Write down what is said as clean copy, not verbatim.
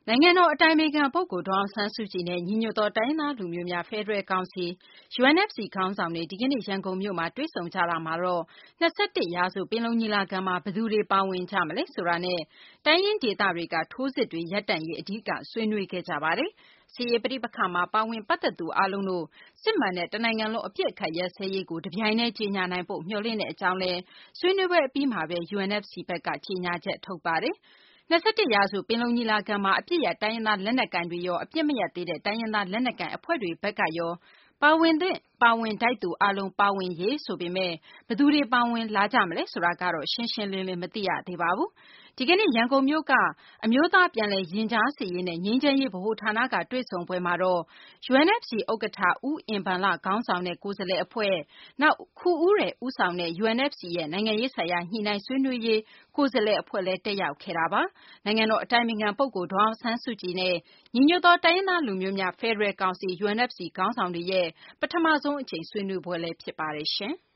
နိုင်ငံတော်အတိုင်ပင်ခံပုဂ္ဂိုလ်ဒေါ်အောင်ဆန်းစုကြည်နဲ့ညီညွတ်သောတိုင်းရင်းသားလူမျိုးများဖယ်ဒရယ်ကောင်စီ UNFC ခေါင်းဆောင်တွေဒီကနေ့ရန်ကုန်မြို့မှာတွေ့ဆုံကြတာမှာတော့21ရာစုပင်လုံညီလာခံမှာဘယ်သူတွေပါဝင်ကြမလဲဆိုတာနဲ့တိုင်းရင်းဒေသတွေကထိုးစစ်တွေရပ်တန့်ရေးအဓိကဆွေးနွေးခဲ့ကြပါတယ်။စစ်ရေးပဋိပက္ခမှာပါဝင်ပတ်သက်သူအားလုံးတို့စစ်မှန်တဲ့တနိုင်ငံလုံးအပြစ်အခတ်ရပ်စဲရေးကိုတပြိုင်တည်းကြေညာနိုင်ဖို့မျှော်လင့်တဲ့အကြောင်းလဲဆွေးနွေးပွဲအပြီးမှာပဲ UNFC ဘက်ကကြေညာချက်ထုတ်ပါတယ်။21ရာစုပင်လုံညီလာခံမှာအပြစ်ရတိုင်းရင်းသားလက်နက်ကိုင်တွေရောအပြစ်မရသေးတဲ့တိုင်းရင်းသားလက်နက်ကိုင်အဖွဲ့တွေဘက်ကရောပါဝင်သင့်ပါဝင်ထိုက်သူအားလုံးပါဝင်ရေးဆိုပေမဲ့ဘယ်သူတွေပါဝင်လာကြမလဲဆိုတာကတော့ရှင်းရှင်းလင်းလင်းမသိရသေးပါဘူး။ဒီကနေ့ရန်ကုန်မြို့ကအမျိုးသားပြန်လည်ရင်ကြားစေ့ရေးနဲ့ငြိမ်းချမ်းရေးဗဟိုဌာနကတွေ့ဆုံပွဲမှာတော့ UNFC ဥက္ကဋ္ဌဦးအင်ဘန်လခေါင်းဆောင်တဲ့ကိုယ်စားလှယ်အဖွဲ့နောက်ခူဦးရယ်ဦးဆောင်တဲ့ UNFC ရဲ့နိုင်ငံရေးဆိုင်ရာညှိနှိုင်းဆွေးနွေးရေးကိုယ်စားလှယ်အဖွဲ့လည်းတက်ရောက်ခဲ့တာပါ။နိုင်ငံတော်အတိုင်ပင်ခံပုဂ္ဂိုလ်ဒေါ်အောင်ဆန်းစုကြည်နဲ့ညီညွတ်သောတိုင်းရင်းသားလူမျိုးများဖယ်ဒရယ်ကောင်စီ UNFC ခေါင်းဆောင်တွေရဲ့ပထမဆုံးအကြိမ်ဆွေးနွေးပွဲလည်းဖြစ်ပါတယ်ရှင်။